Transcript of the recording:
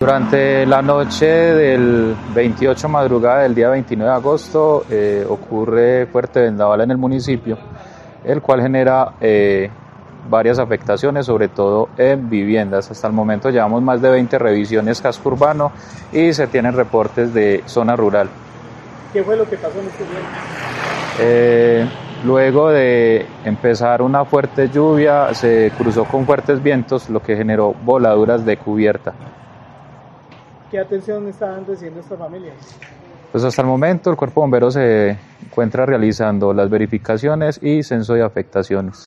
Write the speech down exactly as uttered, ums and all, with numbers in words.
Durante la noche del veintiocho madrugada del día veintinueve de agosto eh, ocurre fuerte vendaval en el municipio, el cual genera eh, varias afectaciones, sobre todo en viviendas. Hasta el momento llevamos más de veinte revisiones casco urbano y se tienen reportes de zona rural. ¿Qué fue lo que pasó en este día? Eh, luego de empezar una fuerte lluvia, se cruzó con fuertes vientos, lo que generó voladuras de cubierta. ¿Qué atención estaban recibiendo estas familias? Pues hasta el momento el Cuerpo de Bomberos se encuentra realizando las verificaciones y censo de afectaciones.